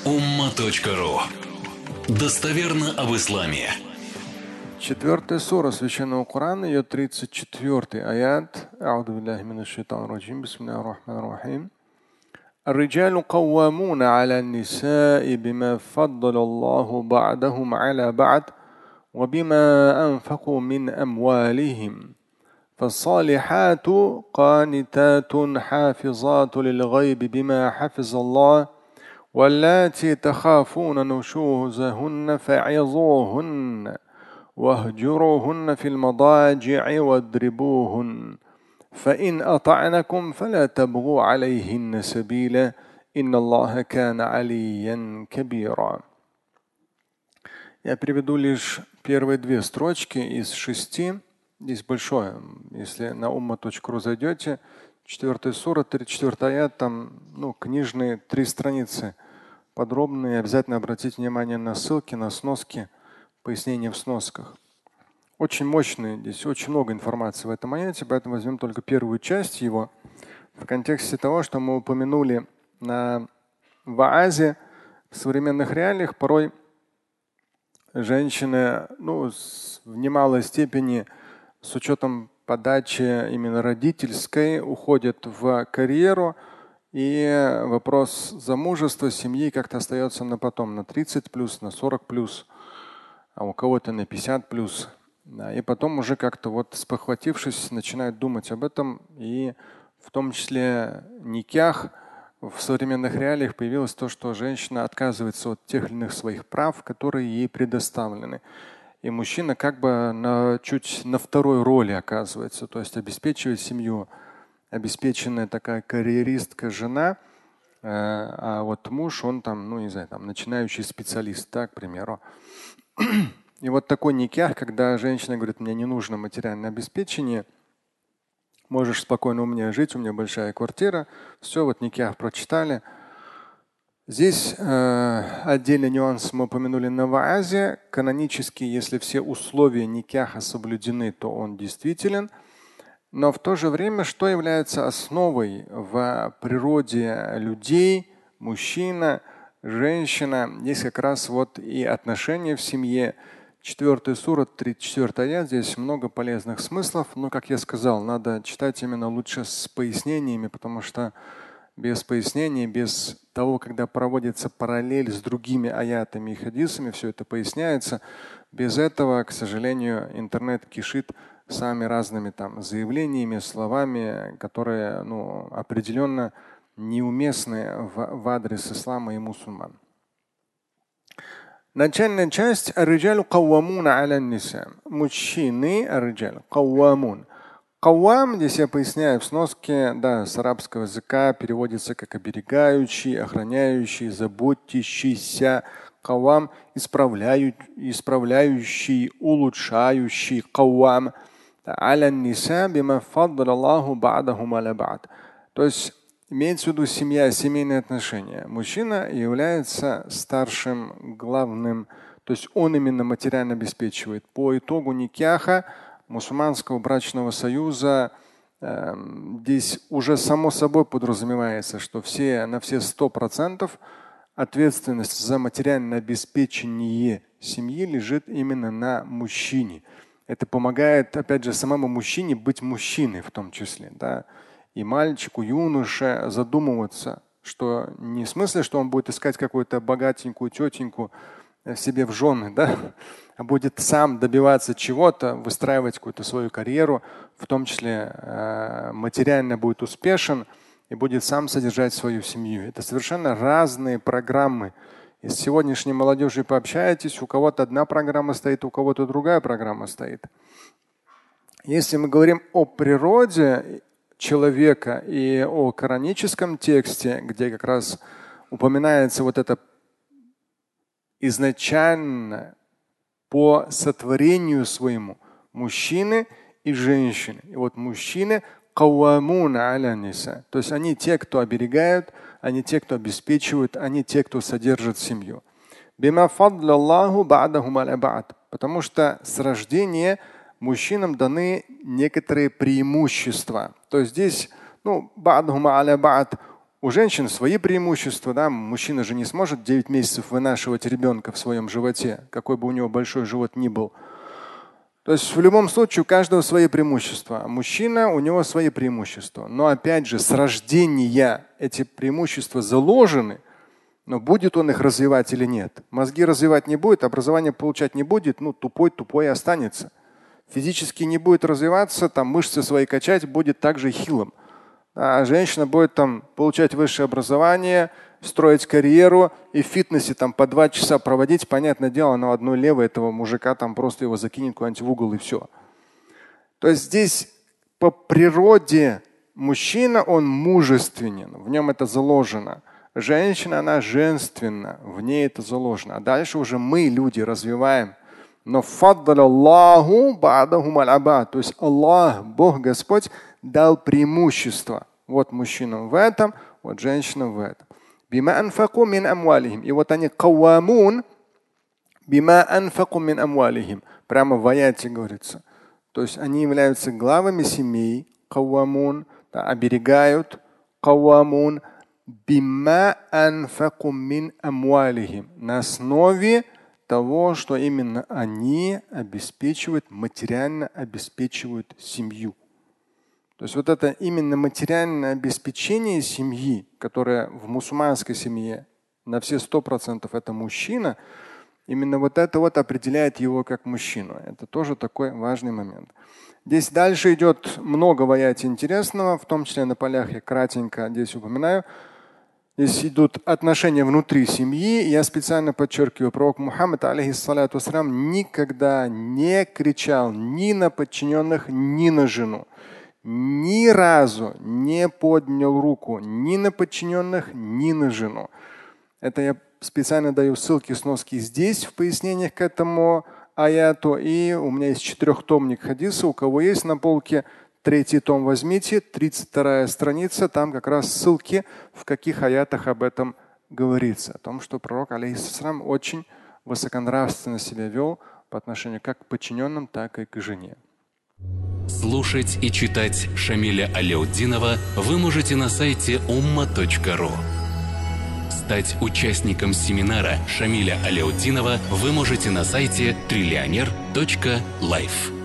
umma.ru. Достоверно об исламе. Четвертая сура Священного Корана, ее 34-й аят. Ауду биллахи минаш шайтанир раджим. Бисмиллахир рахманир рахим. الرجال قوامون على النساء بما فضل الله بعضهم على بعض وبما أنفقوا من أموالهم فالصالحات قانتات حافظات للغيب بما حفظ الله واللاتي تخافون نشوزهن فعظوهن واهجروهن في المضاجع واضربوهن فإن أطعنكم فلا تبغوا عليهن سبيلا إن الله كان عليا كبيرا. Я приведу лишь первые две строчки из 6. Здесь большое. Если на umma.ru зайдете, 4 сура, 34 аят, там книжные 3 страницы подробные. Обязательно обратите внимание на ссылки, на сноски, пояснения в сносках. Очень мощные, здесь очень много информации в этом аяте, поэтому возьмем только первую часть его в контексте того, что мы упомянули на ваазе. В современных реалиях порой женщины в немалой степени с учетом подачи именно родительской уходят в карьеру, и вопрос замужества, семьи как-то остается на потом, на 30+, на 40+, а у кого-то на 50+. Да, и потом уже как-то спохватившись, начинают думать об этом. И в том числе никях в современных реалиях появилось то, что женщина отказывается от тех или иных своих прав, которые ей предоставлены. И мужчина как бы чуть на второй роли оказывается, то есть обеспечивает семью, обеспеченная такая карьеристка жена, а муж, он начинающий специалист, так, к примеру. И такой никях, когда женщина говорит, мне не нужно материальное обеспечение, можешь спокойно у меня жить, у меня большая квартира, все, никях прочитали. Здесь отдельный нюанс мы упомянули на ваазе. Канонически, если все условия никяха соблюдены, то он действителен. Но в то же время, что является основой в природе людей, мужчина, женщина, есть как раз и отношения в семье. 4 сура, 34 аят, здесь много полезных смыслов. Но, как я сказал, надо читать именно лучше с пояснениями, потому что без пояснений, без того, когда проводится параллель с другими аятами и хадисами, все это поясняется. Без этого, к сожалению, интернет кишит самыми разными заявлениями, словами, которые определенно неуместны в адрес ислама и мусульман. Начальная часть الرجال قوامون على النساء. Мужчины الرجال قوامون. Кавам, здесь я поясняю в сноске, с арабского языка переводится как оберегающий, охраняющий, заботящийся. Кавам исправляющий, улучшающий. Кавам. То есть имеется в виду семья, семейные отношения. Мужчина является старшим, главным, то есть он именно материально обеспечивает. По итогу никяха, мусульманского брачного союза, здесь уже само собой подразумевается, что на все 100% ответственность за материальное обеспечение семьи лежит именно на мужчине. Это помогает, опять же, самому мужчине быть мужчиной в том числе. Да? И мальчику, юноше задумываться, что не в смысле, что он будет искать какую-то богатенькую тетеньку себе в жены, а будет сам добиваться чего-то, выстраивать какую-то свою карьеру, в том числе материально будет успешен и будет сам содержать свою семью. Это совершенно разные программы. И с сегодняшней молодежью пообщаетесь, у кого-то одна программа стоит, у кого-то другая программа стоит. Если мы говорим о природе человека и о кораническом тексте, где как раз упоминается это изначально по сотворению своему мужчины и женщины. И мужчины кавамуна аля ниса. То есть они те, кто оберегают, они те, кто обеспечивают, они те, кто содержит семью. Потому что с рождения мужчинам даны некоторые преимущества. То есть здесь У женщин свои преимущества, да, мужчина же не сможет 9 месяцев вынашивать ребенка в своем животе, какой бы у него большой живот ни был. То есть в любом случае у каждого свои преимущества. Мужчина, у него свои преимущества. Но опять же, с рождения эти преимущества заложены, но будет он их развивать или нет. Мозги развивать не будет, образование получать не будет, тупой и останется. Физически не будет развиваться, там мышцы свои качать, будет также хилым. А женщина будет там получать высшее образование, строить карьеру и в фитнесе там по 2 часа проводить, понятное дело, на одной левой этого мужика там просто его закинет куда-нибудь в угол и все. То есть здесь по природе мужчина, он мужественен, в нем это заложено. Женщина, она женственна, в ней это заложено. А дальше уже мы, люди, развиваем. Но фаддалаллаху ба'дахум аль-аба, то есть Аллах, Бог, Господь, дал преимущество. Вот мужчинам в этом, вот женщинам в этом. Бима анфаку мин амвалихим. И вот они кавамун бима анфаку мин амвалихим. Прямо в аяте говорится. То есть они являются главами семей, кавамун, да, оберегают, кавамун бима анфаку мин амвалихим. На основе того, что именно они обеспечивают, материально обеспечивают семью. То есть вот это именно материальное обеспечение семьи, которое в мусульманской семье на все 100% это мужчина, именно вот это вот определяет его как мужчину. Это тоже такой важный момент. Здесь дальше идет много в аяте интересного, в том числе на полях я кратенько здесь упоминаю. Здесь идут отношения внутри семьи. Я специально подчеркиваю, пророк Мухаммад, алейхиссалату вассалям, никогда не кричал ни на подчиненных, ни на жену. Ни разу не поднял руку ни на подчиненных, ни на жену. Это я специально даю ссылки, сноски здесь в пояснениях к этому аяту. И у меня есть 4-томник хадиса. У кого есть на полке 3-й том, возьмите, 32-я страница, там как раз ссылки, в каких аятах об этом говорится. О том, что пророк, алейхиссалам, очень высоконравственно себя вел по отношению как к подчиненным, так и к жене. Слушать и читать Шамиля Аляутдинова вы можете на сайте umma.ru. Стать участником семинара Шамиля Аляутдинова вы можете на сайте trillioner.life.